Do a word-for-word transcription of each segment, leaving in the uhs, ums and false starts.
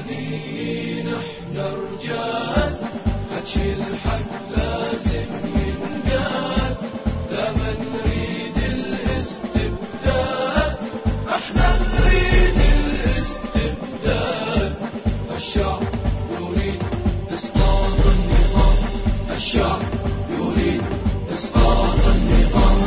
فدانين احنا رجال، حكي الحق لازم ينقال، لما نريد الاستبدال احنا نريد الاستبدال. الشعب يريد اسقاط النظام، الشعب يريد اسقاط النظام.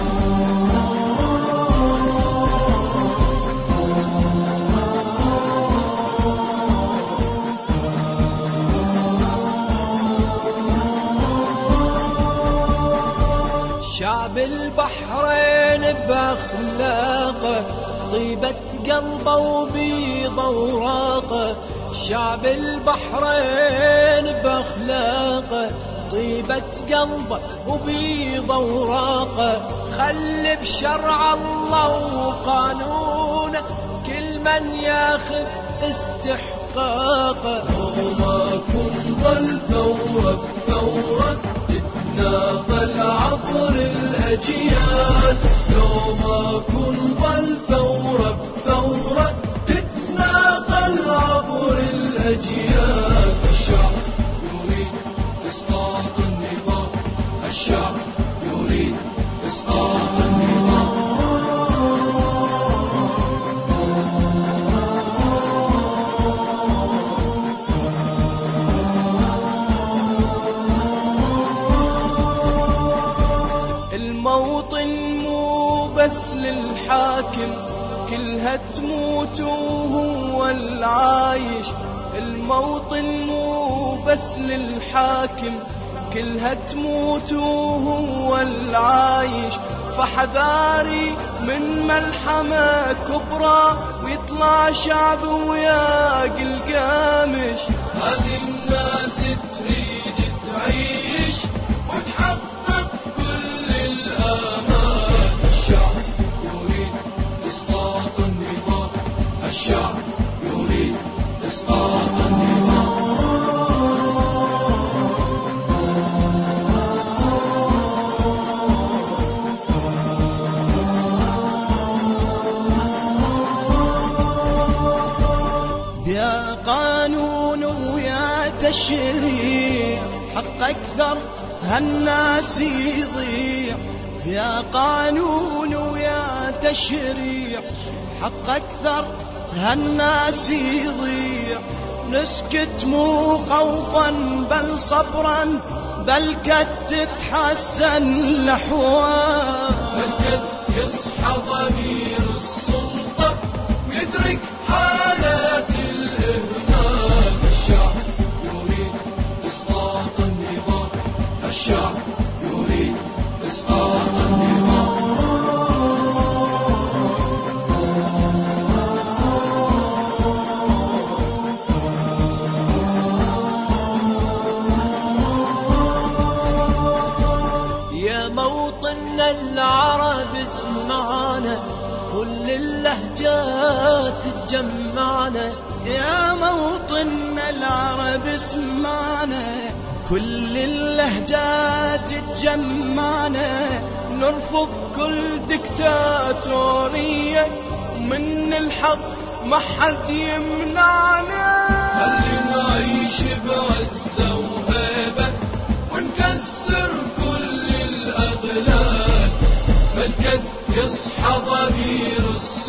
شعب البحرين بأخلاقه طيبة قلبه وبيضه وراقه، شعب البحرين بأخلاقه طيبة قلبه وبيضه وراقه، خلي بشرع الله وقانونه كل من ياخذ استحقاقه. وما كنت الثورة بثورة تتناقل عبر الأجيال، لو ما كنت الثورة بثورة تتناقل عبر الأجيال. الشعب يريد إسقاط النظام، الشعب يريد إسقاط النظام. الموطن مو بس للحاكم كلها تموت وهو العايش، الموطن مو بس للحاكم كلها تموت وهو العايش، فحذاري من ملحمة كبرى ويطلع شعب وياق القامش. هذه الناس تريد تعيش وتحقق كل الآمال. الشعب يريد إسقاط النظام، الشعب يريد إسقاط النظام. يا قانون ويا تشريع حق أكثر هالناس يضيع، يا قانون ويا تشريع حق أكثر هالناس يضيع. نسكت مو خوفا بل صبرا، بل قد تتحسن الأحوال، بل قد يصحى ضمير السلطة ويدرك حالات الإهمال. الشعب يريد إسقاط النظام، الشعب يريد إسقاط النظام. يا موطن العرب اسمعنا كل اللهجات تجمعنا، يا موطن العرب اسمعنا كل اللهجات تجمعنا، نرفض كل دكتاتورية من الحق ما حد يمنعنا. خلي نعيش بعزة وهيبة ونكسر كل الأغلال، بل قد يصحى ضمير السلطة